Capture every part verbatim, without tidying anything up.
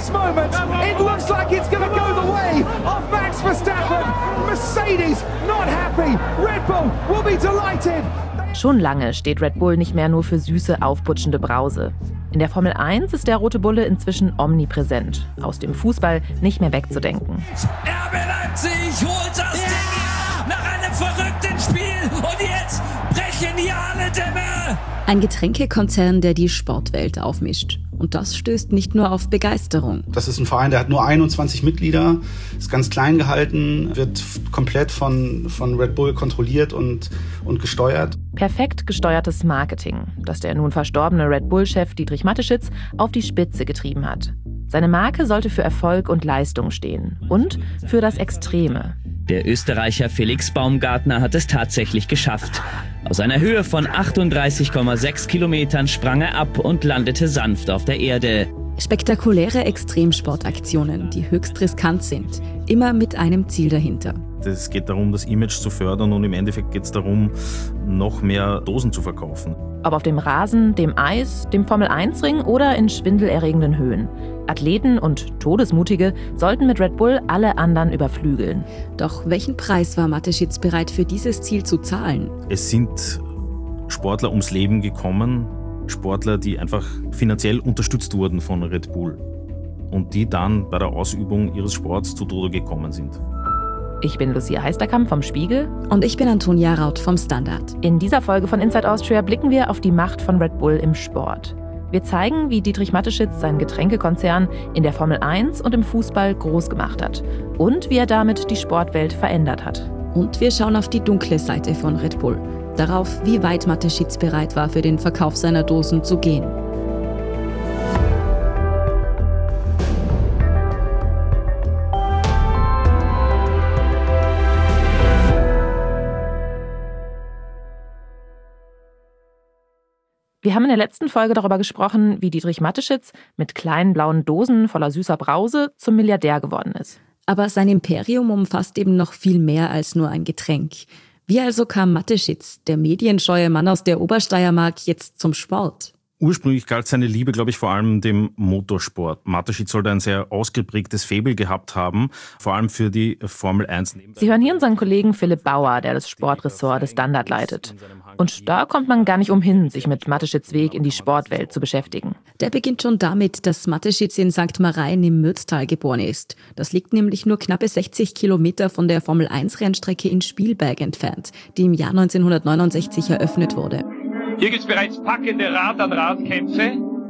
this moment, it looks like it's going to go the way of Max Verstappen. Mercedes not happy. Red Bull will be delighted. Schon lange steht Red Bull nicht mehr nur für süße, aufputschende Brause. In der Formel eins ist der rote Bulle inzwischen omnipräsent, aus dem Fußball nicht mehr wegzudenken. R B Leipzig holt das Ding ja! Nach einem verrückten Spiel und jetzt brechen hier alle Dämme! Ein Getränkekonzern, der die Sportwelt aufmischt. Und das stößt nicht nur auf Begeisterung. Das ist ein Verein, der hat nur einundzwanzig Mitglieder, ist ganz klein gehalten, wird komplett von, von Red Bull kontrolliert und, und gesteuert. Perfekt gesteuertes Marketing, das der nun verstorbene Red Bull-Chef Dietrich Mateschitz auf die Spitze getrieben hat. Seine Marke sollte für Erfolg und Leistung stehen und für das Extreme. Der Österreicher Felix Baumgartner hat es tatsächlich geschafft. Aus einer Höhe von achtunddreißig Komma sechs Kilometern sprang er ab und landete sanft auf der Erde. Spektakuläre Extremsportaktionen, die höchst riskant sind, immer mit einem Ziel dahinter. Es geht darum, das Image zu fördern und im Endeffekt geht es darum, noch mehr Dosen zu verkaufen. Ob auf dem Rasen, dem Eis, dem Formel eins Ring oder in schwindelerregenden Höhen. Athleten und Todesmutige sollten mit Red Bull alle anderen überflügeln. Doch welchen Preis war Mateschitz bereit für dieses Ziel zu zahlen? Es sind Sportler ums Leben gekommen, Sportler, die einfach finanziell unterstützt wurden von Red Bull und die dann bei der Ausübung ihres Sports zu Tode gekommen sind. Ich bin Lucia Heisterkamp vom Spiegel. Und ich bin Antonia Raut vom Standard. In dieser Folge von Inside Austria blicken wir auf die Macht von Red Bull im Sport. Wir zeigen, wie Dietrich Mateschitz seinen Getränkekonzern in der Formel eins und im Fußball groß gemacht hat. Und wie er damit die Sportwelt verändert hat. Und wir schauen auf die dunkle Seite von Red Bull. Darauf, wie weit Mateschitz bereit war, für den Verkauf seiner Dosen zu gehen. Wir haben in der letzten Folge darüber gesprochen, wie Dietrich Mateschitz mit kleinen blauen Dosen voller süßer Brause zum Milliardär geworden ist. Aber sein Imperium umfasst eben noch viel mehr als nur ein Getränk. Wie also kam Mateschitz, der medienscheue Mann aus der Obersteiermark, jetzt zum Sport? Ursprünglich galt seine Liebe, glaube ich, vor allem dem Motorsport. Mateschitz sollte ein sehr ausgeprägtes Faible gehabt haben, vor allem für die Formel eins. Sie hören hier unseren Kollegen Philipp Bauer, der das Sportressort des Standard leitet. Und da kommt man gar nicht umhin, sich mit Mateschitz' Weg in die Sportwelt zu beschäftigen. Der beginnt schon damit, dass Mateschitz in Sankt Marein im Mürztal geboren ist. Das liegt nämlich nur knappe sechzig Kilometer von der Formel eins Rennstrecke in Spielberg entfernt, die im Jahr neunzehnhundertneunundsechzig eröffnet wurde. Hier gibt es bereits packende Rad-an-Rad-Kämpfe.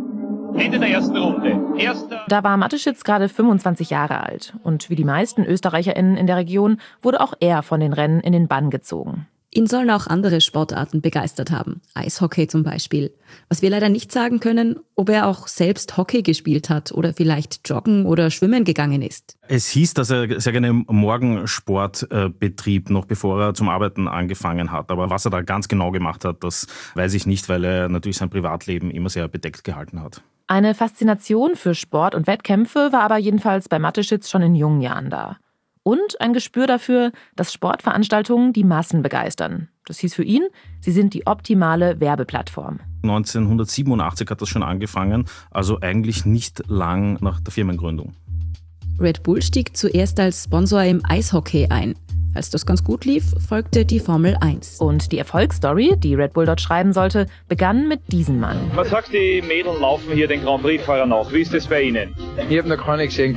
Ende der ersten Runde. Erster Da war Mateschitz gerade fünfundzwanzig Jahre alt. Und wie die meisten ÖsterreicherInnen in der Region wurde auch er von den Rennen in den Bann gezogen. Ihn sollen auch andere Sportarten begeistert haben. Eishockey zum Beispiel. Was wir leider nicht sagen können, ob er auch selbst Hockey gespielt hat oder vielleicht joggen oder schwimmen gegangen ist. Es hieß, dass er sehr gerne Morgensport äh, betrieb, noch bevor er zum Arbeiten angefangen hat. Aber was er da ganz genau gemacht hat, das weiß ich nicht, weil er natürlich sein Privatleben immer sehr bedeckt gehalten hat. Eine Faszination für Sport und Wettkämpfe war aber jedenfalls bei Mateschitz schon in jungen Jahren da. Und ein Gespür dafür, dass Sportveranstaltungen die Massen begeistern. Das hieß für ihn, sie sind die optimale Werbeplattform. neunzehnhundertsiebenundachtzig hat das schon angefangen, also eigentlich nicht lang nach der Firmengründung. Red Bull stieg zuerst als Sponsor im Eishockey ein. Als das ganz gut lief, folgte die Formel eins. Und die Erfolgsstory, die Red Bull dort schreiben sollte, begann mit diesem Mann. Man sagt, die Mädels laufen hier den Grand Prix-Fahrer nach. Wie ist das bei Ihnen? Ich habe noch keine gesehen.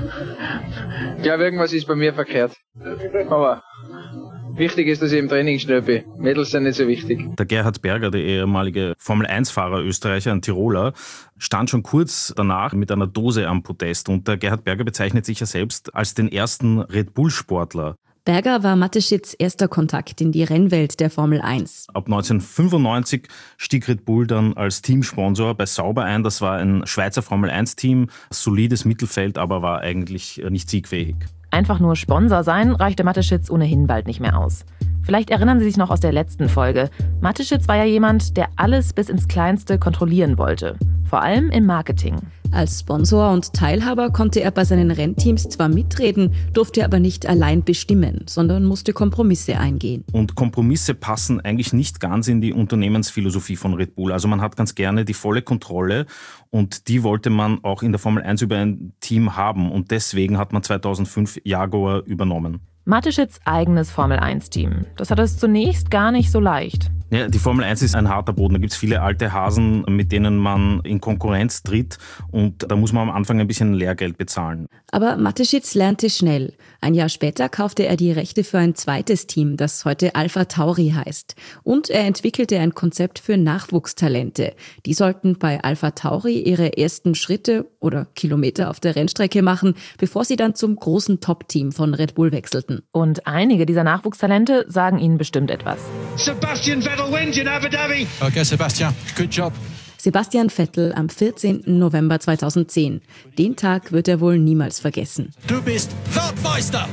Ich glaube, irgendwas ist bei mir verkehrt. Aber wichtig ist, dass ich im Training schnell bin. Mädels sind nicht so wichtig. Der Gerhard Berger, der ehemalige Formel eins Fahrer Österreicher, ein Tiroler, stand schon kurz danach mit einer Dose am Podest. Und der Gerhard Berger bezeichnet sich ja selbst als den ersten Red Bull-Sportler. Berger war Mateschitz' erster Kontakt in die Rennwelt der Formel eins. Ab neunzehnhundertfünfundneunzig stieg Red Bull dann als Teamsponsor bei Sauber ein. Das war ein Schweizer Formel eins Team, solides Mittelfeld, aber war eigentlich nicht siegfähig. Einfach nur Sponsor sein reichte Mateschitz ohnehin bald nicht mehr aus. Vielleicht erinnern Sie sich noch aus der letzten Folge. Mateschitz war ja jemand, der alles bis ins Kleinste kontrollieren wollte. Vor allem im Marketing. Als Sponsor und Teilhaber konnte er bei seinen Rennteams zwar mitreden, durfte aber nicht allein bestimmen, sondern musste Kompromisse eingehen. Und Kompromisse passen eigentlich nicht ganz in die Unternehmensphilosophie von Red Bull. Also man hat ganz gerne die volle Kontrolle und die wollte man auch in der Formel eins über ein Team haben. Und deswegen hat man zweitausendfünf Jaguar übernommen. Mateschitz' eigenes Formel eins Team. Das hat es zunächst gar nicht so leicht. Ja, die Formel eins ist ein harter Boden. Da gibt es viele alte Hasen, mit denen man in Konkurrenz tritt. Und da muss man am Anfang ein bisschen Lehrgeld bezahlen. Aber Mateschitz lernte schnell. Ein Jahr später kaufte er die Rechte für ein zweites Team, das heute Alpha Tauri heißt. Und er entwickelte ein Konzept für Nachwuchstalente. Die sollten bei Alpha Tauri ihre ersten Schritte oder Kilometer auf der Rennstrecke machen, bevor sie dann zum großen Top-Team von Red Bull wechselten. Und einige dieser Nachwuchstalente sagen ihnen bestimmt etwas. Sebastian Vettel wins in Abu Dhabi. Okay, Sebastian, good job. Sebastian Vettel am vierzehnten November zweitausendzehn. Den Tag wird er wohl niemals vergessen. Du bist Weltmeister.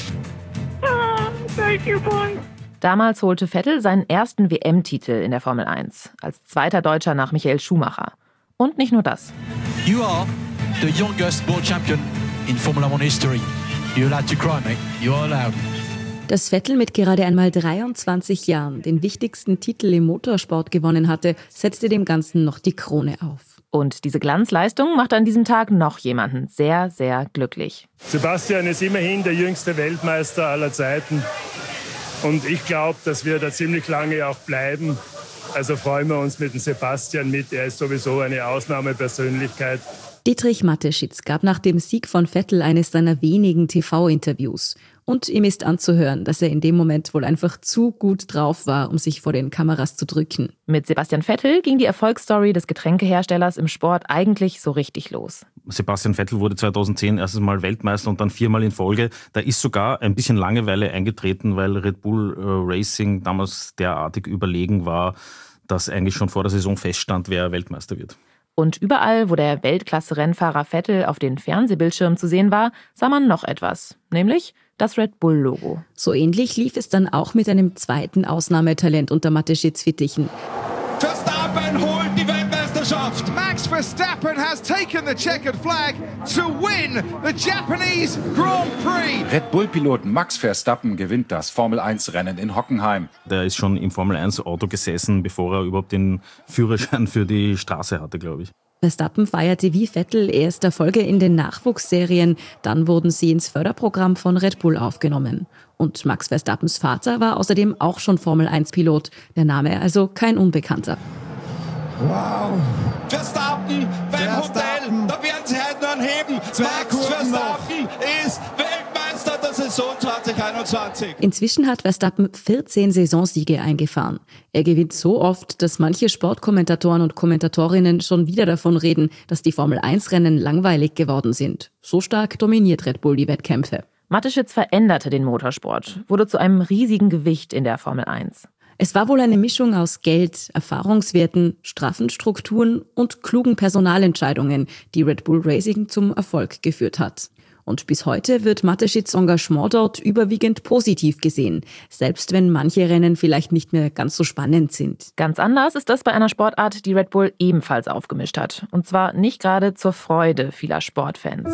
Ah, thank you, boy. Damals holte Vettel seinen ersten W M-Titel in der Formel eins, als zweiter Deutscher nach Michael Schumacher. Und nicht nur das. You are the youngest world champion in Formula One history. You're allowed to cry, mate. You are allowed. Dass Vettel mit gerade einmal dreiundzwanzig Jahren den wichtigsten Titel im Motorsport gewonnen hatte, setzte dem Ganzen noch die Krone auf. Und diese Glanzleistung macht an diesem Tag noch jemanden sehr, sehr glücklich. Sebastian ist immerhin der jüngste Weltmeister aller Zeiten. Und ich glaube, dass wir da ziemlich lange auch bleiben. Also freuen wir uns mit dem Sebastian mit. Er ist sowieso eine Ausnahmepersönlichkeit. Dietrich Mateschitz gab nach dem Sieg von Vettel eines seiner wenigen T V-Interviews. Und ihm ist anzuhören, dass er in dem Moment wohl einfach zu gut drauf war, um sich vor den Kameras zu drücken. Mit Sebastian Vettel ging die Erfolgsstory des Getränkeherstellers im Sport eigentlich so richtig los. Sebastian Vettel wurde zweitausendzehn erstes Mal Weltmeister und dann viermal in Folge. Da ist sogar ein bisschen Langeweile eingetreten, weil Red Bull äh, Racing damals derartig überlegen war, dass eigentlich schon vor der Saison feststand, wer Weltmeister wird. Und überall, wo der Weltklasse-Rennfahrer Vettel auf den Fernsehbildschirmen zu sehen war, sah man noch etwas, nämlich das Red Bull-Logo. So ähnlich lief es dann auch mit einem zweiten Ausnahmetalent unter Mateschitz Fittichen. Verstappen holt die Weltmeisterschaft. Max Verstappen has taken the checkered flag to win the Japanese Grand Prix. Red Bull-Piloten Max Verstappen gewinnt das Formel eins Rennen in Hockenheim. Der ist schon im Formel eins Auto gesessen, bevor er überhaupt den Führerschein für die Straße hatte, glaube ich. Verstappen feierte wie Vettel erst Erfolge in den Nachwuchsserien, dann wurden sie ins Förderprogramm von Red Bull aufgenommen. Und Max Verstappens Vater war außerdem auch schon Formel eins Pilot, der Name also kein Unbekannter. Wow. Verstappen beim Verstappen. Hotel, da werden sie heute noch anheben. Max Verstappen ist Weltmeister der Saison zwanzig einundzwanzig. Inzwischen hat Verstappen vierzehn Saisonsiege eingefahren. Er gewinnt so oft, dass manche Sportkommentatoren und Kommentatorinnen schon wieder davon reden, dass die Formel eins Rennen langweilig geworden sind. So stark dominiert Red Bull die Wettkämpfe. Mateschitz veränderte den Motorsport, wurde zu einem riesigen Gewicht in der Formel eins. Es war wohl eine Mischung aus Geld, Erfahrungswerten, straffen Strukturen und klugen Personalentscheidungen, die Red Bull Racing zum Erfolg geführt hat. Und bis heute wird Mateschitz' Engagement dort überwiegend positiv gesehen, selbst wenn manche Rennen vielleicht nicht mehr ganz so spannend sind. Ganz anders ist das bei einer Sportart, die Red Bull ebenfalls aufgemischt hat. Und zwar nicht gerade zur Freude vieler Sportfans.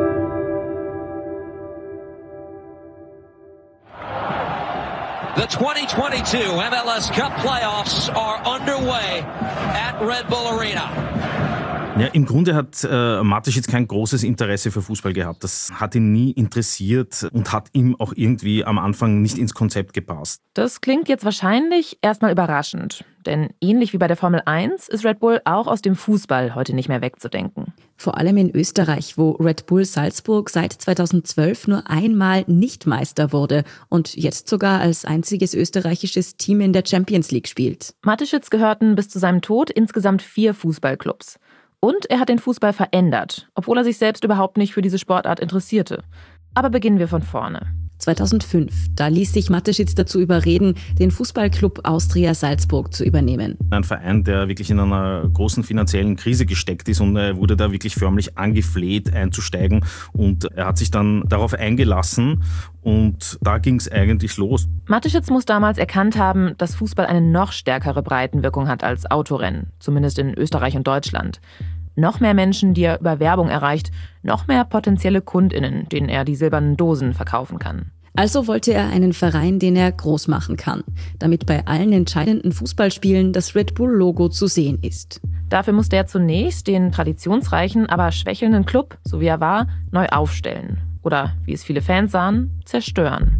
The twenty twenty-two M L S Cup Playoffs are underway at Red Bull Arena. Ja, im Grunde hat äh, Mateschitz kein großes Interesse für Fußball gehabt. Das hat ihn nie interessiert und hat ihm auch irgendwie am Anfang nicht ins Konzept gepasst. Das klingt jetzt wahrscheinlich erstmal überraschend. Denn ähnlich wie bei der Formel eins ist Red Bull auch aus dem Fußball heute nicht mehr wegzudenken. Vor allem in Österreich, wo Red Bull Salzburg seit zweitausendzwölf nur einmal nicht Meister wurde und jetzt sogar als einziges österreichisches Team in der Champions League spielt. Mateschitz gehörten bis zu seinem Tod insgesamt vier Fußballclubs. Und er hat den Fußball verändert, obwohl er sich selbst überhaupt nicht für diese Sportart interessierte. Aber beginnen wir von vorne. zweitausendfünf, da ließ sich Mateschitz dazu überreden, den Fußballclub Austria Salzburg zu übernehmen. Ein Verein, der wirklich in einer großen finanziellen Krise gesteckt ist und er wurde da wirklich förmlich angefleht einzusteigen und er hat sich dann darauf eingelassen und da ging es eigentlich los. Mateschitz muss damals erkannt haben, dass Fußball eine noch stärkere Breitenwirkung hat als Autorennen, zumindest in Österreich und Deutschland. Noch mehr Menschen, die er über Werbung erreicht, noch mehr potenzielle KundInnen, denen er die silbernen Dosen verkaufen kann. Also wollte er einen Verein, den er groß machen kann, damit bei allen entscheidenden Fußballspielen das Red Bull-Logo zu sehen ist. Dafür musste er zunächst den traditionsreichen, aber schwächelnden Club, so wie er war, neu aufstellen. Oder, wie es viele Fans sahen, zerstören.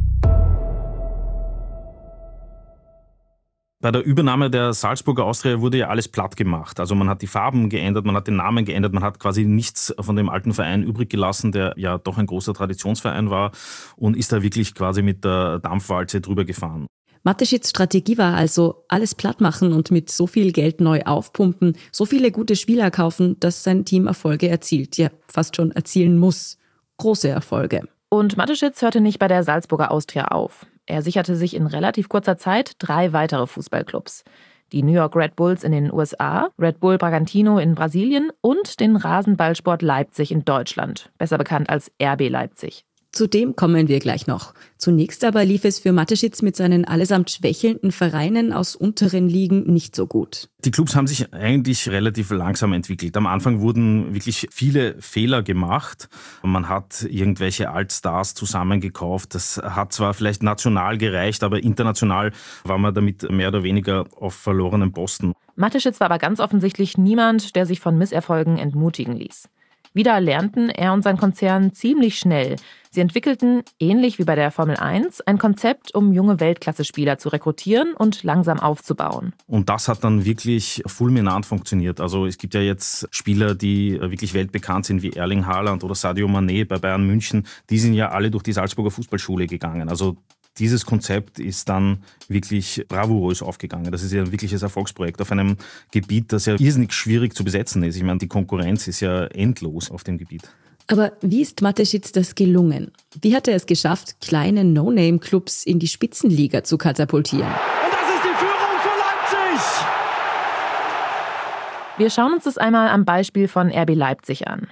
Bei der Übernahme der Salzburger Austria wurde ja alles platt gemacht. Also man hat die Farben geändert, man hat den Namen geändert, man hat quasi nichts von dem alten Verein übrig gelassen, der ja doch ein großer Traditionsverein war, und ist da wirklich quasi mit der Dampfwalze drüber gefahren. Mateschitz Strategie war also alles platt machen und mit so viel Geld neu aufpumpen, so viele gute Spieler kaufen, dass sein Team Erfolge erzielt, ja fast schon erzielen muss. Große Erfolge. Und Mateschitz hörte nicht bei der Salzburger Austria auf. Er sicherte sich in relativ kurzer Zeit drei weitere Fußballclubs. Die New York Red Bulls in den U S A, Red Bull Bragantino in Brasilien und den Rasenballsport Leipzig in Deutschland, besser bekannt als R B Leipzig. Zu dem kommen wir gleich noch. Zunächst aber lief es für Mateschitz mit seinen allesamt schwächelnden Vereinen aus unteren Ligen nicht so gut. Die Clubs haben sich eigentlich relativ langsam entwickelt. Am Anfang wurden wirklich viele Fehler gemacht. Man hat irgendwelche Altstars zusammengekauft. Das hat zwar vielleicht national gereicht, aber international war man damit mehr oder weniger auf verlorenen Posten. Mateschitz war aber ganz offensichtlich niemand, der sich von Misserfolgen entmutigen ließ. Wieder lernten er und sein Konzern ziemlich schnell. Sie entwickelten, ähnlich wie bei der Formel eins, ein Konzept, um junge Weltklasse-Spieler zu rekrutieren und langsam aufzubauen. Und das hat dann wirklich fulminant funktioniert. Also es gibt ja jetzt Spieler, die wirklich weltbekannt sind, wie Erling Haaland oder Sadio Mané bei Bayern München. Die sind ja alle durch die Salzburger Fußballschule gegangen. Also dieses Konzept ist dann wirklich bravourös aufgegangen. Das ist ja ein wirkliches Erfolgsprojekt auf einem Gebiet, das ja irrsinnig schwierig zu besetzen ist. Ich meine, die Konkurrenz ist ja endlos auf dem Gebiet. Aber wie ist Mateschitz das gelungen? Wie hat er es geschafft, kleine No-Name-Clubs in die Spitzenliga zu katapultieren? Und das ist die Führung für Leipzig! Wir schauen uns das einmal am Beispiel von R B Leipzig an.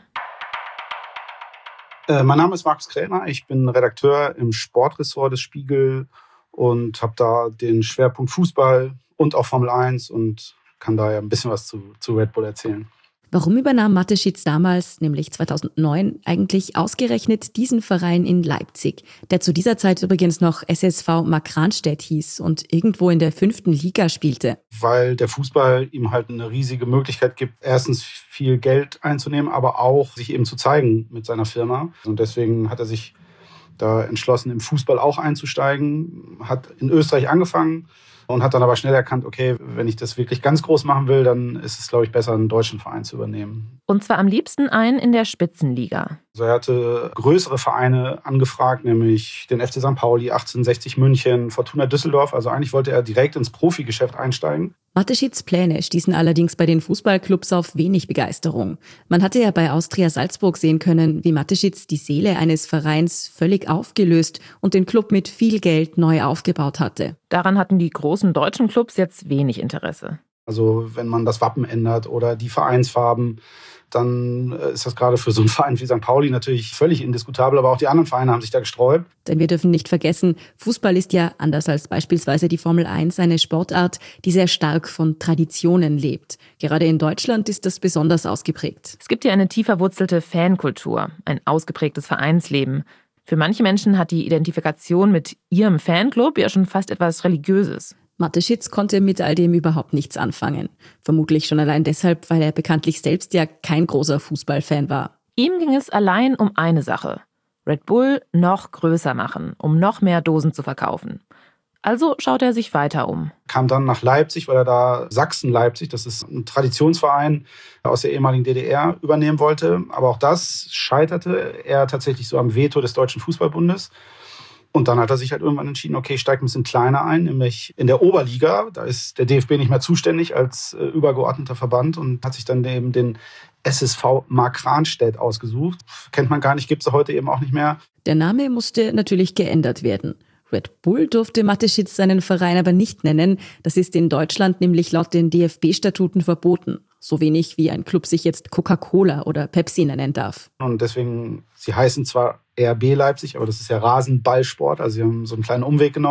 Äh, mein Name ist Markus Krämer, ich bin Redakteur im Sportressort des Spiegel und habe da den Schwerpunkt Fußball und auch Formel eins und kann da ja ein bisschen was zu, zu Red Bull erzählen. Warum übernahm Mateschitz damals, nämlich zweitausendneun, eigentlich ausgerechnet diesen Verein in Leipzig, der zu dieser Zeit übrigens noch S S V Markranstädt hieß und irgendwo in der fünften Liga spielte? Weil der Fußball ihm halt eine riesige Möglichkeit gibt, erstens viel Geld einzunehmen, aber auch sich eben zu zeigen mit seiner Firma. Und deswegen hat er sich da entschlossen, im Fußball auch einzusteigen, hat in Österreich angefangen und hat dann aber schnell erkannt, okay, wenn ich das wirklich ganz groß machen will, dann ist es, glaube ich, besser, einen deutschen Verein zu übernehmen. Und zwar am liebsten einen in der Spitzenliga. Also er hatte größere Vereine angefragt, nämlich den F C Sankt Pauli, achtzehnhundertsechzig München, Fortuna Düsseldorf. Also eigentlich wollte er direkt ins Profigeschäft einsteigen. Mateschitz' Pläne stießen allerdings bei den Fußballclubs auf wenig Begeisterung. Man hatte ja bei Austria Salzburg sehen können, wie Mateschitz die Seele eines Vereins völlig aufgelöst und den Club mit viel Geld neu aufgebaut hatte. Daran hatten die großen deutschen Clubs jetzt wenig Interesse. Also wenn man das Wappen ändert oder die Vereinsfarben, dann ist das gerade für so einen Verein wie Sankt Pauli natürlich völlig indiskutabel. Aber auch die anderen Vereine haben sich da gesträubt. Denn wir dürfen nicht vergessen, Fußball ist ja, anders als beispielsweise die Formel eins, eine Sportart, die sehr stark von Traditionen lebt. Gerade in Deutschland ist das besonders ausgeprägt. Es gibt ja eine tief verwurzelte Fankultur, ein ausgeprägtes Vereinsleben. Für manche Menschen hat die Identifikation mit ihrem Fanclub ja schon fast etwas Religiöses. Mateschitz konnte mit all dem überhaupt nichts anfangen. Vermutlich schon allein deshalb, weil er bekanntlich selbst ja kein großer Fußballfan war. Ihm ging es allein um eine Sache: Red Bull noch größer machen, um noch mehr Dosen zu verkaufen. Also schaut er sich weiter um. Kam dann nach Leipzig, weil er da Sachsen-Leipzig, das ist ein Traditionsverein aus der ehemaligen D D R, übernehmen wollte. Aber auch das scheiterte er tatsächlich so am Veto des Deutschen Fußballbundes. Und dann hat er sich halt irgendwann entschieden, okay, ich steige ein bisschen kleiner ein, nämlich in der Oberliga. Da ist der D F B nicht mehr zuständig als äh, übergeordneter Verband und hat sich dann eben den S S V Markranstädt ausgesucht. Kennt man gar nicht, gibt es heute eben auch nicht mehr. Der Name musste natürlich geändert werden. Red Bull durfte Mateschitz seinen Verein aber nicht nennen. Das ist in Deutschland nämlich laut den D F B-Statuten verboten. So wenig wie ein Club sich jetzt Coca-Cola oder Pepsi nennen darf. Und deswegen, sie heißen zwar R B Leipzig, aber das ist ja Rasenballsport. Also sie haben so einen kleinen Umweg genommen.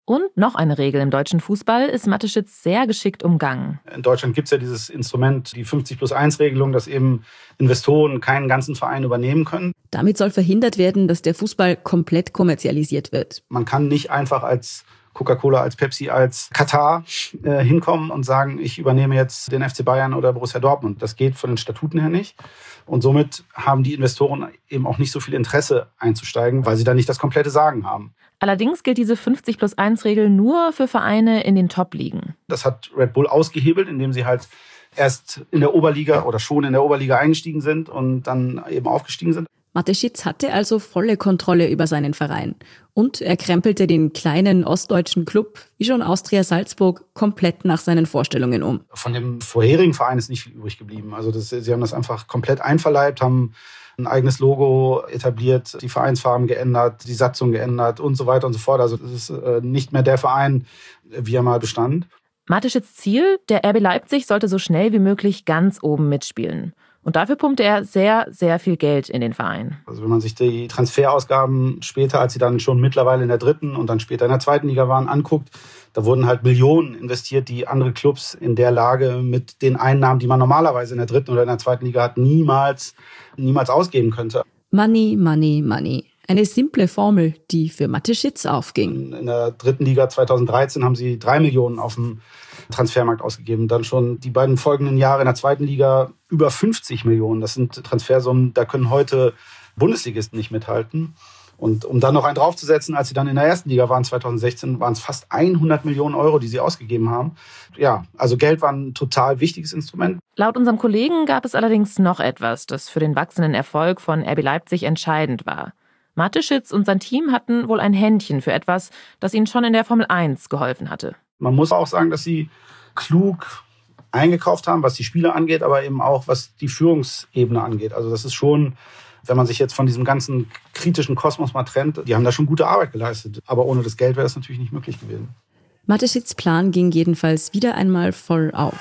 Und noch eine Regel im deutschen Fußball ist Mateschitz sehr geschickt umgangen. In Deutschland gibt es ja dieses Instrument, die fünfzig plus eins Regelung, dass eben Investoren keinen ganzen Verein übernehmen können. Damit soll verhindert werden, dass der Fußball komplett kommerzialisiert wird. Man kann nicht einfach als Coca-Cola, als Pepsi, als Katar äh, hinkommen und sagen, ich übernehme jetzt den F C Bayern oder Borussia Dortmund. Das geht von den Statuten her nicht. Und somit haben die Investoren eben auch nicht so viel Interesse einzusteigen, weil sie da nicht das komplette Sagen haben. Allerdings gilt diese fünfzig plus eins Regel nur für Vereine in den Top-Ligen. Das hat Red Bull ausgehebelt, indem sie halt erst in der Oberliga oder schon in der Oberliga eingestiegen sind und dann eben aufgestiegen sind. Mateschitz hatte also volle Kontrolle über seinen Verein. Und er krempelte den kleinen ostdeutschen Club, wie schon Austria Salzburg, komplett nach seinen Vorstellungen um. Von dem vorherigen Verein ist nicht viel übrig geblieben. Also das, sie haben das einfach komplett einverleibt, haben ein eigenes Logo etabliert, die Vereinsfarben geändert, die Satzung geändert und so weiter und so fort. Also das ist äh, nicht mehr der Verein, wie er mal bestand. Mateschitz' Ziel, der R B Leipzig sollte so schnell wie möglich ganz oben mitspielen. Und dafür pumpte er sehr, sehr viel Geld in den Verein. Also wenn man sich die Transferausgaben später, als sie dann schon mittlerweile in der dritten und dann später in der zweiten Liga waren, anguckt, da wurden halt Millionen investiert, die andere Clubs in der Lage mit den Einnahmen, die man normalerweise in der dritten oder in der zweiten Liga hat, niemals, niemals ausgeben könnte. Money, money, money. Eine simple Formel, die für Mateschitz aufging. In der dritten Liga zweitausenddreizehn haben sie drei Millionen auf dem Transfermarkt ausgegeben. Dann schon die beiden folgenden Jahre in der zweiten Liga über fünfzig Millionen. Das sind Transfersummen, da können heute Bundesligisten nicht mithalten. Und um dann noch einen draufzusetzen, als sie dann in der ersten Liga waren, zweitausendsechzehn, waren es fast hundert Millionen Euro, die sie ausgegeben haben. Ja, also Geld war ein total wichtiges Instrument. Laut unserem Kollegen gab es allerdings noch etwas, das für den wachsenden Erfolg von R B Leipzig entscheidend war. Mateschitz und sein Team hatten wohl ein Händchen für etwas, das ihnen schon in der Formel eins geholfen hatte. Man muss auch sagen, dass sie klug eingekauft haben, was die Spieler angeht, aber eben auch, was die Führungsebene angeht. Also das ist schon, wenn man sich jetzt von diesem ganzen kritischen Kosmos mal trennt, die haben da schon gute Arbeit geleistet. Aber ohne das Geld wäre das natürlich nicht möglich gewesen. Mateschitz' Plan ging jedenfalls wieder einmal voll auf.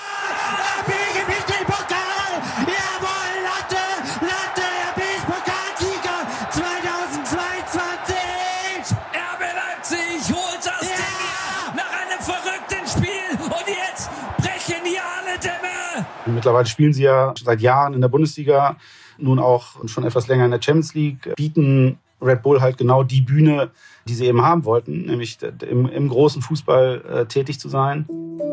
Mittlerweile spielen sie ja seit Jahren in der Bundesliga, nun auch schon etwas länger in der Champions League, bieten Red Bull halt genau die Bühne, die sie eben haben wollten, nämlich im, im großen Fußball äh, tätig zu sein.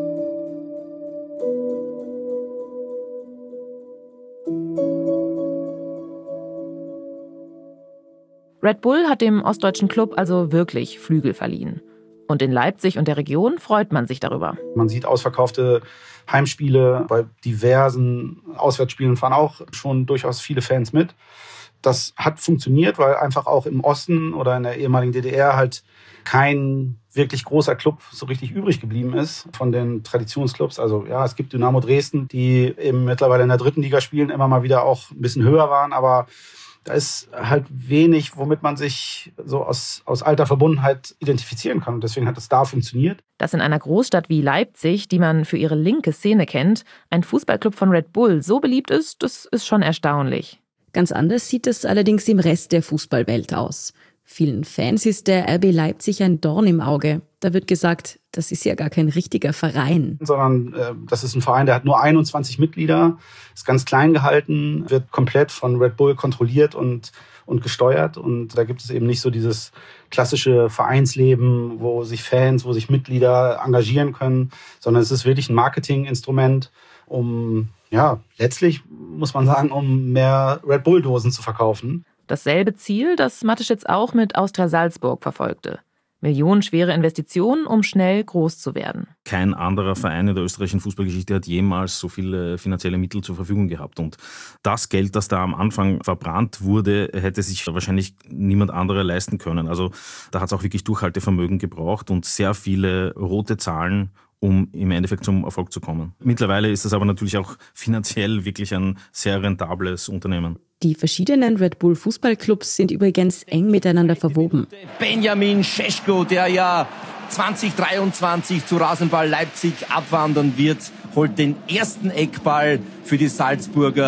Red Bull hat dem ostdeutschen Club also wirklich Flügel verliehen. Und in Leipzig und der Region freut man sich darüber. Man sieht ausverkaufte Heimspiele, bei diversen Auswärtsspielen fahren auch schon durchaus viele Fans mit. Das hat funktioniert, weil einfach auch im Osten oder in der ehemaligen D D R halt kein wirklich großer Club so richtig übrig geblieben ist von den Traditionsclubs. Also ja, es gibt Dynamo Dresden, die eben mittlerweile in der dritten Liga spielen, immer mal wieder auch ein bisschen höher waren, aber da ist halt wenig, womit man sich so aus, aus alter Verbundenheit identifizieren kann. Und deswegen hat es da funktioniert. Dass in einer Großstadt wie Leipzig, die man für ihre linke Szene kennt, ein Fußballclub von Red Bull so beliebt ist, das ist schon erstaunlich. Ganz anders sieht es allerdings im Rest der Fußballwelt aus. Vielen Fans ist der R B Leipzig ein Dorn im Auge. Da wird gesagt, das ist ja gar kein richtiger Verein. Sondern äh, das ist ein Verein, der hat nur einundzwanzig Mitglieder, ist ganz klein gehalten, wird komplett von Red Bull kontrolliert und, und gesteuert. Und da gibt es eben nicht so dieses klassische Vereinsleben, wo sich Fans, wo sich Mitglieder engagieren können, sondern es ist wirklich ein Marketinginstrument, um, ja, letztlich muss man sagen, um mehr Red Bull-Dosen zu verkaufen. Dasselbe Ziel, das Mateschitz auch mit Austria Salzburg verfolgte. Millionenschwere Investitionen, um schnell groß zu werden. Kein anderer Verein in der österreichischen Fußballgeschichte hat jemals so viele finanzielle Mittel zur Verfügung gehabt. Und das Geld, das da am Anfang verbrannt wurde, hätte sich wahrscheinlich niemand anderer leisten können. Also da hat es auch wirklich Durchhaltevermögen gebraucht und sehr viele rote Zahlen, um im Endeffekt zum Erfolg zu kommen. Mittlerweile ist es aber natürlich auch finanziell wirklich ein sehr rentables Unternehmen. Die verschiedenen Red Bull Fußballclubs sind übrigens eng miteinander verwoben. Benjamin Šeško, der ja zwanzig dreiundzwanzig zu Rasenball Leipzig abwandern wird, holt den ersten Eckball für die Salzburger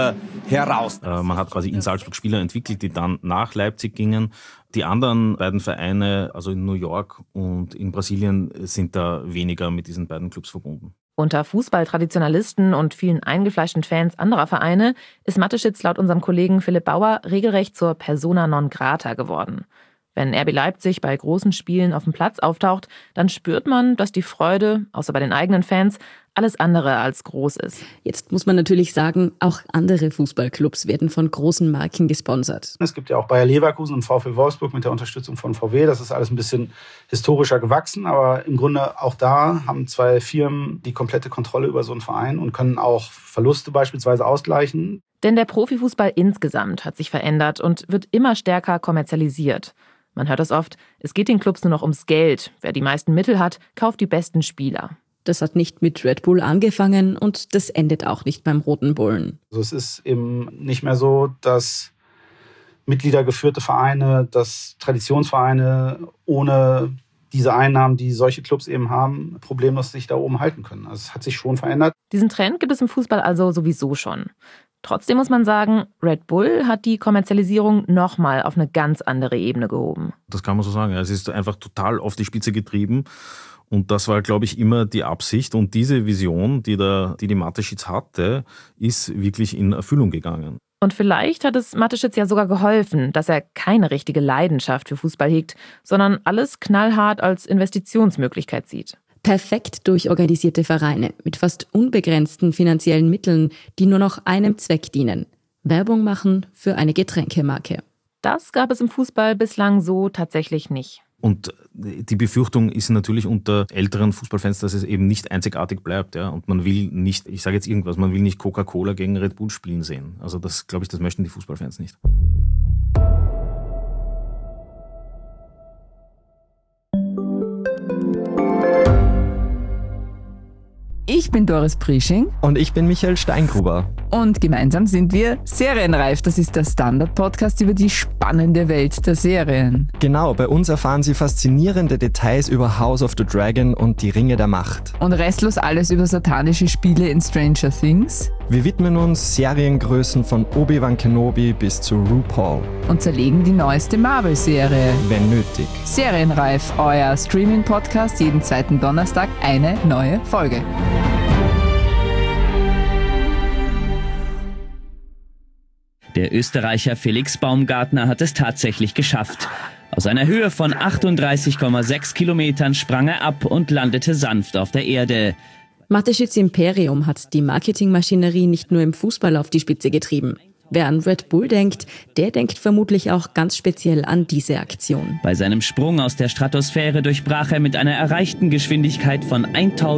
heraus. Äh, man hat quasi in Salzburg Spieler entwickelt, die dann nach Leipzig gingen. Die anderen beiden Vereine, also in New York und in Brasilien, sind da weniger mit diesen beiden Clubs verbunden. Unter Fußballtraditionalisten und vielen eingefleischten Fans anderer Vereine ist Mateschitz laut unserem Kollegen Philipp Bauer regelrecht zur Persona non grata geworden. Wenn R B Leipzig bei großen Spielen auf dem Platz auftaucht, dann spürt man, dass die Freude, außer bei den eigenen Fans, alles andere als groß ist. Jetzt muss man natürlich sagen, auch andere Fußballclubs werden von großen Marken gesponsert. Es gibt ja auch Bayer Leverkusen und VfL Wolfsburg mit der Unterstützung von V W. Das ist alles ein bisschen historischer gewachsen, aber im Grunde auch da haben zwei Firmen die komplette Kontrolle über so einen Verein und können auch Verluste beispielsweise ausgleichen. Denn der Profifußball insgesamt hat sich verändert und wird immer stärker kommerzialisiert. Man hört es oft, es geht den Clubs nur noch ums Geld. Wer die meisten Mittel hat, kauft die besten Spieler. Das hat nicht mit Red Bull angefangen und das endet auch nicht beim Roten Bullen. Also es ist eben nicht mehr so, dass mitgliedergeführte Vereine, dass Traditionsvereine ohne diese Einnahmen, die solche Clubs eben haben, problemlos sich da oben halten können. Also es hat sich schon verändert. Diesen Trend gibt es im Fußball also sowieso schon. Trotzdem muss man sagen, Red Bull hat die Kommerzialisierung nochmal auf eine ganz andere Ebene gehoben. Das kann man so sagen. Es ist einfach total auf die Spitze getrieben. Und das war, glaube ich, immer die Absicht. Und diese Vision, die der, die, die Mateschitz hatte, ist wirklich in Erfüllung gegangen. Und vielleicht hat es Mateschitz ja sogar geholfen, dass er keine richtige Leidenschaft für Fußball hegt, sondern alles knallhart als Investitionsmöglichkeit sieht. Perfekt durchorganisierte Vereine mit fast unbegrenzten finanziellen Mitteln, die nur noch einem Zweck dienen: Werbung machen für eine Getränkemarke. Das gab es im Fußball bislang so tatsächlich nicht. Und die Befürchtung ist natürlich unter älteren Fußballfans, dass es eben nicht einzigartig bleibt. Ja? Und man will nicht, ich sage jetzt irgendwas, man will nicht Coca-Cola gegen Red Bull spielen sehen. Also das, glaube ich, das möchten die Fußballfans nicht. Ich bin Doris Prisching. Und ich bin Michael Steingruber. Und gemeinsam sind wir Serienreif. Das ist der Standard-Podcast über die spannende Welt der Serien. Genau, bei uns erfahren Sie faszinierende Details über House of the Dragon und die Ringe der Macht. Und restlos alles über satanische Spiele in Stranger Things. Wir widmen uns Seriengrößen von Obi-Wan Kenobi bis zu RuPaul. Und zerlegen die neueste Marvel-Serie. Wenn nötig. Serienreif, euer Streaming-Podcast, jeden zweiten Donnerstag eine neue Folge. Der Österreicher Felix Baumgartner hat es tatsächlich geschafft. Aus einer Höhe von achtunddreißig Komma sechs Kilometern sprang er ab und landete sanft auf der Erde. Mateschitz Imperium hat die Marketingmaschinerie nicht nur im Fußball auf die Spitze getrieben. Wer an Red Bull denkt, der denkt vermutlich auch ganz speziell an diese Aktion. Bei seinem Sprung aus der Stratosphäre durchbrach er mit einer erreichten Geschwindigkeit von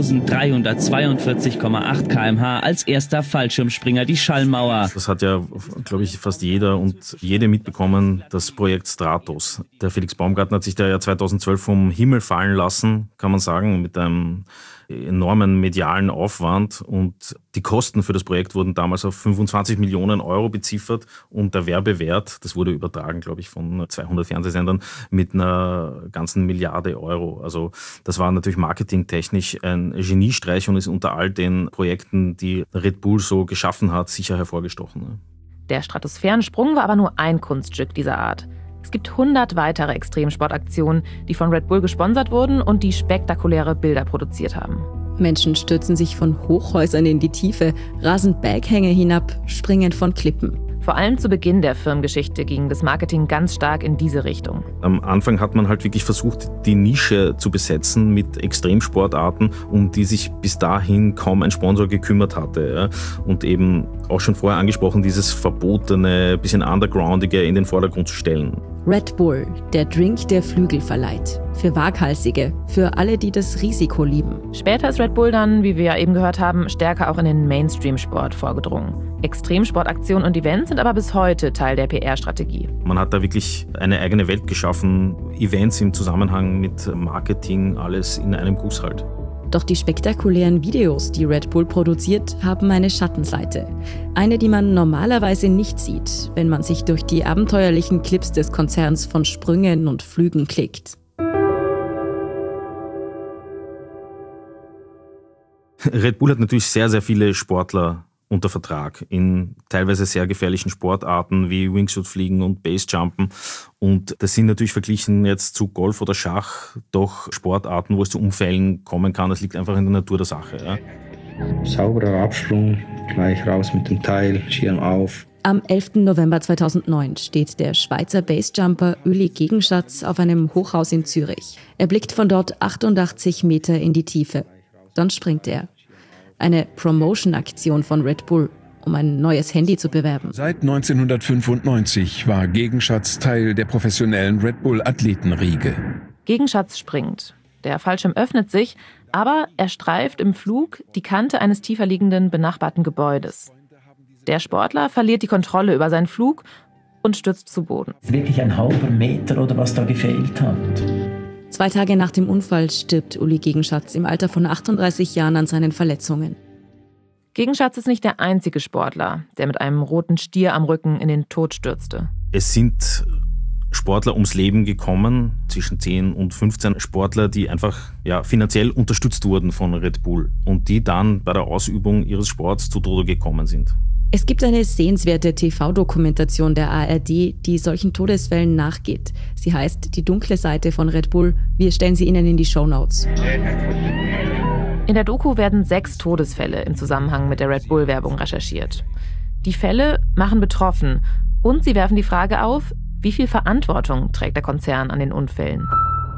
eintausenddreihundertzweiundvierzig Komma acht Kilometer pro Stunde als erster Fallschirmspringer die Schallmauer. Das hat ja, glaube ich, fast jeder und jede mitbekommen, das Projekt Stratos. Der Felix Baumgartner hat sich da ja zweitausendzwölf vom Himmel fallen lassen, kann man sagen, mit einem enormen medialen Aufwand, und die Kosten für das Projekt wurden damals auf fünfundzwanzig Millionen Euro beziffert und der Werbewert, das wurde übertragen, glaube ich, von zweihundert Fernsehsendern, mit einer ganzen Milliarde Euro. Also das war natürlich marketingtechnisch ein Geniestreich und ist unter all den Projekten, die Red Bull so geschaffen hat, sicher hervorgestochen. Der Stratosphärensprung war aber nur ein Kunststück dieser Art. Es gibt hundert weitere Extremsportaktionen, die von Red Bull gesponsert wurden und die spektakuläre Bilder produziert haben. Menschen stürzen sich von Hochhäusern in die Tiefe, rasen Berghänge hinab, springen von Klippen. Vor allem zu Beginn der Firmengeschichte ging das Marketing ganz stark in diese Richtung. Am Anfang hat man halt wirklich versucht, die Nische zu besetzen mit Extremsportarten, um die sich bis dahin kaum ein Sponsor gekümmert hatte. Und eben auch schon vorher angesprochen, dieses verbotene, bisschen undergroundige in den Vordergrund zu stellen. Red Bull, der Drink, der Flügel verleiht. Für Waghalsige, für alle, die das Risiko lieben. Später ist Red Bull dann, wie wir ja eben gehört haben, stärker auch in den Mainstream-Sport vorgedrungen. Extremsportaktionen und Events sind aber bis heute Teil der P R-Strategie. Man hat da wirklich eine eigene Welt geschaffen, Events im Zusammenhang mit Marketing, alles in einem Guss halt. Doch die spektakulären Videos, die Red Bull produziert, haben eine Schattenseite. Eine, die man normalerweise nicht sieht, wenn man sich durch die abenteuerlichen Clips des Konzerns von Sprüngen und Flügen klickt. Red Bull hat natürlich sehr, sehr viele Sportler unter Vertrag in teilweise sehr gefährlichen Sportarten wie Wingsuit-Fliegen und Basejumpen. Und das sind natürlich verglichen jetzt zu Golf oder Schach doch Sportarten, wo es zu Unfällen kommen kann. Das liegt einfach in der Natur der Sache. Ja. Sauberer Absprung, gleich raus mit dem Teil, Schirm auf. Am elften November zweitausendneun steht der Schweizer Basejumper Uli Gegenschatz auf einem Hochhaus in Zürich. Er blickt von dort achtundachtzig Meter in die Tiefe. Dann springt er. Eine Promotion-Aktion von Red Bull, um ein neues Handy zu bewerben. Seit neunzehnhundertfünfundneunzig war Gegenschatz Teil der professionellen Red Bull-Athletenriege. Gegenschatz springt. Der Fallschirm öffnet sich, aber er streift im Flug die Kante eines tiefer liegenden benachbarten Gebäudes. Der Sportler verliert die Kontrolle über seinen Flug und stürzt zu Boden. Wirklich ein halber Meter oder was da gefehlt hat. Zwei Tage nach dem Unfall stirbt Uli Gegenschatz im Alter von achtunddreißig Jahren an seinen Verletzungen. Gegenschatz ist nicht der einzige Sportler, der mit einem roten Stier am Rücken in den Tod stürzte. Es sind Sportler ums Leben gekommen, zwischen zehn und fünfzehn Sportler, die einfach ja, finanziell unterstützt wurden von Red Bull und die dann bei der Ausübung ihres Sports zu Tode gekommen sind. Es gibt eine sehenswerte T V-Dokumentation der A R D, die solchen Todesfällen nachgeht. Sie heißt Die dunkle Seite von Red Bull. Wir stellen sie Ihnen in die Shownotes. In der Doku werden sechs Todesfälle im Zusammenhang mit der Red Bull-Werbung recherchiert. Die Fälle machen betroffen und sie werfen die Frage auf, wie viel Verantwortung trägt der Konzern an den Unfällen?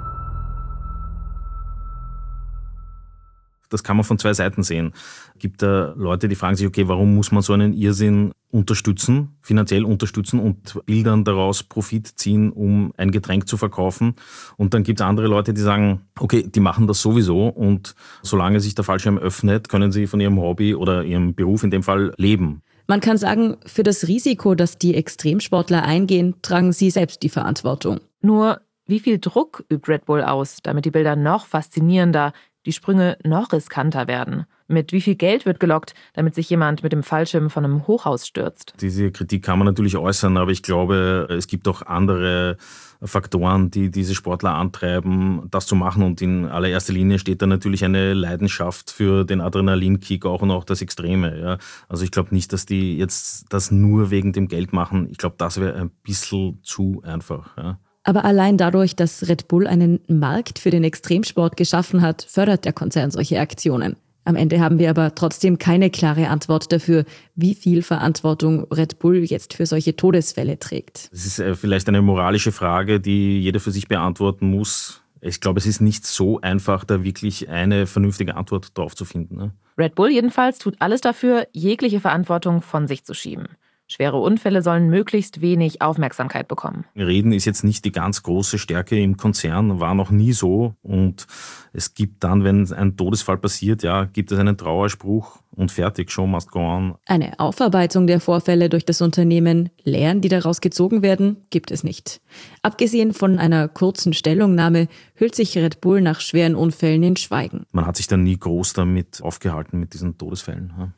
Das kann man von zwei Seiten sehen. Es gibt da Leute, die fragen sich, okay, warum muss man so einen Irrsinn unterstützen, finanziell unterstützen und Bildern daraus Profit ziehen, um ein Getränk zu verkaufen. Und dann gibt es andere Leute, die sagen, okay, die machen das sowieso und solange sich der Fallschirm öffnet, können sie von ihrem Hobby oder ihrem Beruf in dem Fall leben. Man kann sagen, für das Risiko, das die Extremsportler eingehen, tragen sie selbst die Verantwortung. Nur, wie viel Druck übt Red Bull aus, damit die Bilder noch faszinierender, die Sprünge noch riskanter werden? Mit wie viel Geld wird gelockt, damit sich jemand mit dem Fallschirm von einem Hochhaus stürzt? Diese Kritik kann man natürlich äußern, aber ich glaube, es gibt auch andere Faktoren, die diese Sportler antreiben, das zu machen. Und in allererster Linie steht da natürlich eine Leidenschaft für den Adrenalinkick auch und auch das Extreme. Ja. Also ich glaube nicht, dass die jetzt das nur wegen dem Geld machen. Ich glaube, das wäre ein bisschen zu einfach. Ja. Aber allein dadurch, dass Red Bull einen Markt für den Extremsport geschaffen hat, fördert der Konzern solche Aktionen. Am Ende haben wir aber trotzdem keine klare Antwort dafür, wie viel Verantwortung Red Bull jetzt für solche Todesfälle trägt. Das ist vielleicht eine moralische Frage, die jeder für sich beantworten muss. Ich glaube, es ist nicht so einfach, da wirklich eine vernünftige Antwort drauf zu finden. Ne? Red Bull jedenfalls tut alles dafür, jegliche Verantwortung von sich zu schieben. Schwere Unfälle sollen möglichst wenig Aufmerksamkeit bekommen. Reden ist jetzt nicht die ganz große Stärke im Konzern, war noch nie so. Und es gibt dann, wenn ein Todesfall passiert, ja, gibt es einen Trauerspruch und fertig, show must go on. Eine Aufarbeitung der Vorfälle durch das Unternehmen, Lehren, die daraus gezogen werden, gibt es nicht. Abgesehen von einer kurzen Stellungnahme hüllt sich Red Bull nach schweren Unfällen in Schweigen. Man hat sich dann nie groß damit aufgehalten mit diesen Todesfällen. Ja.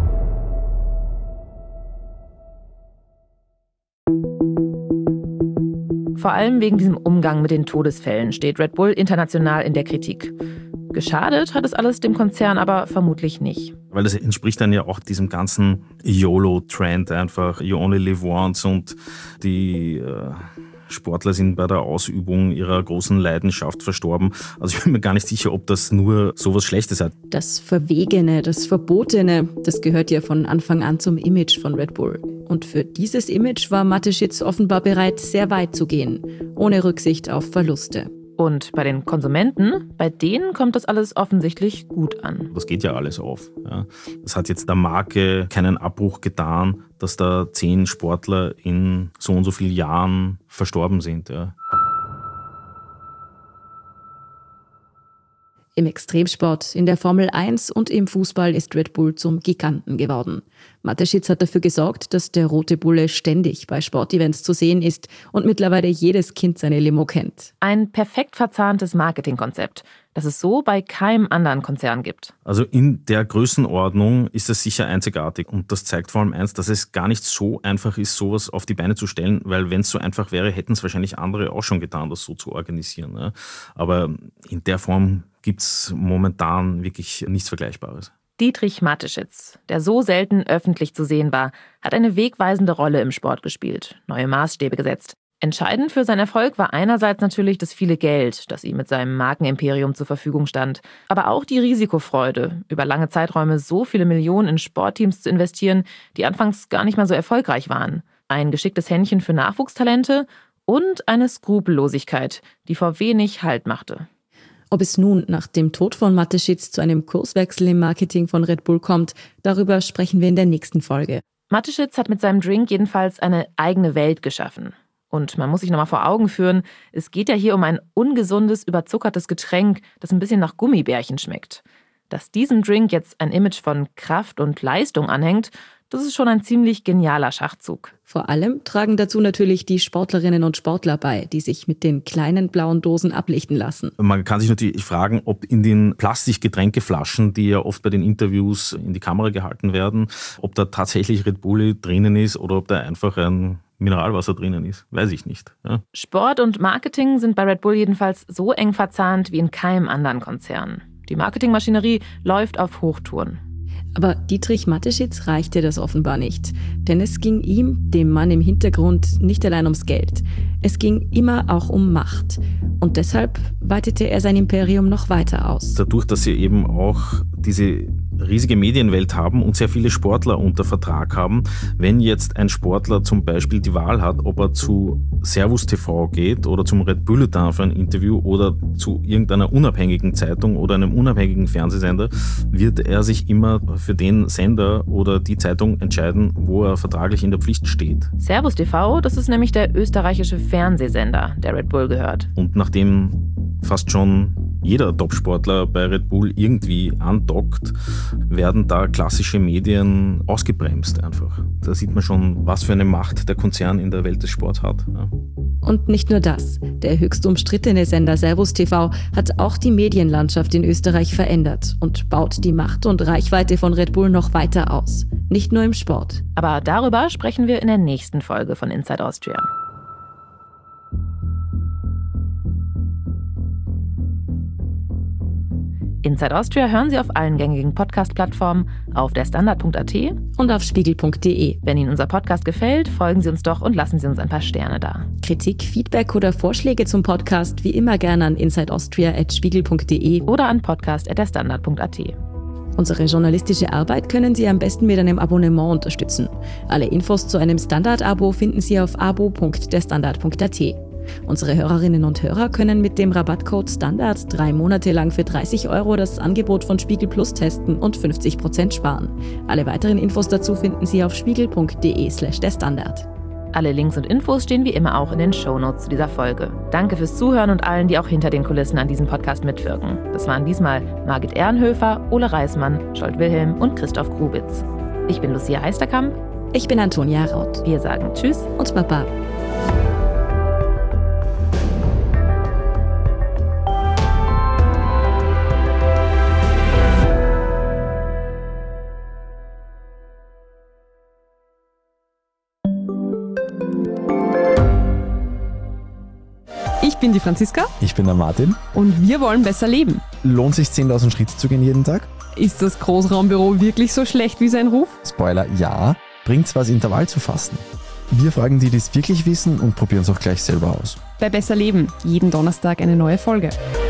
Vor allem wegen diesem Umgang mit den Todesfällen steht Red Bull international in der Kritik. Geschadet hat es alles dem Konzern aber vermutlich nicht. Weil das entspricht dann ja auch diesem ganzen YOLO-Trend einfach, you only live once, und die äh, Sportler sind bei der Ausübung ihrer großen Leidenschaft verstorben. Also ich bin mir gar nicht sicher, ob das nur sowas Schlechtes hat. Das Verwegene, das Verbotene, das gehört ja von Anfang an zum Image von Red Bull. Und für dieses Image war Mateschitz offenbar bereit, sehr weit zu gehen, ohne Rücksicht auf Verluste. Und bei den Konsumenten, bei denen kommt das alles offensichtlich gut an. Das geht ja alles auf. Ja. Das hat jetzt der Marke keinen Abbruch getan, dass da zehn Sportler in so und so vielen Jahren verstorben sind. Ja. Im Extremsport, in der Formel eins und im Fußball ist Red Bull zum Giganten geworden. Mateschitz hat dafür gesorgt, dass der rote Bulle ständig bei Sportevents zu sehen ist und mittlerweile jedes Kind seine Limo kennt. Ein perfekt verzahntes Marketingkonzept, das es so bei keinem anderen Konzern gibt. Also in der Größenordnung ist es sicher einzigartig. Und das zeigt vor allem eins, dass es gar nicht so einfach ist, sowas auf die Beine zu stellen, weil wenn es so einfach wäre, hätten es wahrscheinlich andere auch schon getan, das so zu organisieren. Ja. Aber in der Form gibt es momentan wirklich nichts Vergleichbares. Dietrich Mateschitz, der so selten öffentlich zu sehen war, hat eine wegweisende Rolle im Sport gespielt, neue Maßstäbe gesetzt. Entscheidend für seinen Erfolg war einerseits natürlich das viele Geld, das ihm mit seinem Markenimperium zur Verfügung stand, aber auch die Risikofreude, über lange Zeiträume so viele Millionen in Sportteams zu investieren, die anfangs gar nicht mal so erfolgreich waren. Ein geschicktes Händchen für Nachwuchstalente und eine Skrupellosigkeit, die vor wenig Halt machte. Ob es nun nach dem Tod von Mateschitz zu einem Kurswechsel im Marketing von Red Bull kommt, darüber sprechen wir in der nächsten Folge. Mateschitz hat mit seinem Drink jedenfalls eine eigene Welt geschaffen. Und man muss sich nochmal vor Augen führen, es geht ja hier um ein ungesundes, überzuckertes Getränk, das ein bisschen nach Gummibärchen schmeckt. Dass diesem Drink jetzt ein Image von Kraft und Leistung anhängt, das ist schon ein ziemlich genialer Schachzug. Vor allem tragen dazu natürlich die Sportlerinnen und Sportler bei, die sich mit den kleinen blauen Dosen ablichten lassen. Man kann sich natürlich fragen, ob in den Plastikgetränkeflaschen, die ja oft bei den Interviews in die Kamera gehalten werden, ob da tatsächlich Red Bull drinnen ist oder ob da einfach ein Mineralwasser drinnen ist. Weiß ich nicht. Ja. Sport und Marketing sind bei Red Bull jedenfalls so eng verzahnt wie in keinem anderen Konzern. Die Marketingmaschinerie läuft auf Hochtouren. Aber Dietrich Mateschitz reichte das offenbar nicht. Denn es ging ihm, dem Mann im Hintergrund, nicht allein ums Geld. Es ging immer auch um Macht. Und deshalb weitete er sein Imperium noch weiter aus. Dadurch, dass sie eben auch diese riesige Medienwelt haben und sehr viele Sportler unter Vertrag haben, wenn jetzt ein Sportler zum Beispiel die Wahl hat, ob er zu Servus T V geht oder zum Red Bulletin für ein Interview oder zu irgendeiner unabhängigen Zeitung oder einem unabhängigen Fernsehsender, wird er sich immer für den Sender oder die Zeitung entscheiden, wo er vertraglich in der Pflicht steht. Servus T V, das ist nämlich der österreichische Fernsehsender, der Red Bull gehört. Und nachdem fast schon jeder Topsportler bei Red Bull irgendwie andockt, werden da klassische Medien ausgebremst einfach. Da sieht man schon, was für eine Macht der Konzern in der Welt des Sports hat. Ja. Und nicht nur das. Der höchst umstrittene Sender Servus T V hat auch die Medienlandschaft in Österreich verändert und baut die Macht und Reichweite von Red Bull noch weiter aus. Nicht nur im Sport. Aber darüber sprechen wir in der nächsten Folge von Inside Austria. Inside Austria hören Sie auf allen gängigen Podcast-Plattformen, auf der Standard punkt a t und auf spiegel punkt d e. Wenn Ihnen unser Podcast gefällt, folgen Sie uns doch und lassen Sie uns ein paar Sterne da. Kritik, Feedback oder Vorschläge zum Podcast wie immer gerne an insideaustria at spiegel punkt d e oder an podcast at der standard punkt a t. Unsere journalistische Arbeit können Sie am besten mit einem Abonnement unterstützen. Alle Infos zu einem Standard-Abo finden Sie auf abo punkt der standard punkt a t. Unsere Hörerinnen und Hörer können mit dem Rabattcode Standard drei Monate lang für dreißig Euro das Angebot von Spiegel Plus testen und fünfzig Prozent sparen. Alle weiteren Infos dazu finden Sie auf spiegel punkt d e slash der Standard. Alle Links und Infos stehen wie immer auch in den Shownotes zu dieser Folge. Danke fürs Zuhören und allen, die auch hinter den Kulissen an diesem Podcast mitwirken. Das waren diesmal Margit Ehrenhöfer, Ole Reismann, Scholt Wilhelm und Christoph Grubitz. Ich bin Lucia Heisterkamp. Ich bin Antonia Raut. Wir sagen Tschüss und Baba. Ich bin die Franziska. Ich bin der Martin. Und wir wollen besser leben. Lohnt sich zehntausend Schritte zu gehen jeden Tag? Ist das Großraumbüro wirklich so schlecht wie sein Ruf? Spoiler, ja. Bringt's was, Intervall zu fassen? Wir fragen die, die es wirklich wissen und probieren es auch gleich selber aus. Bei Besser Leben, jeden Donnerstag eine neue Folge.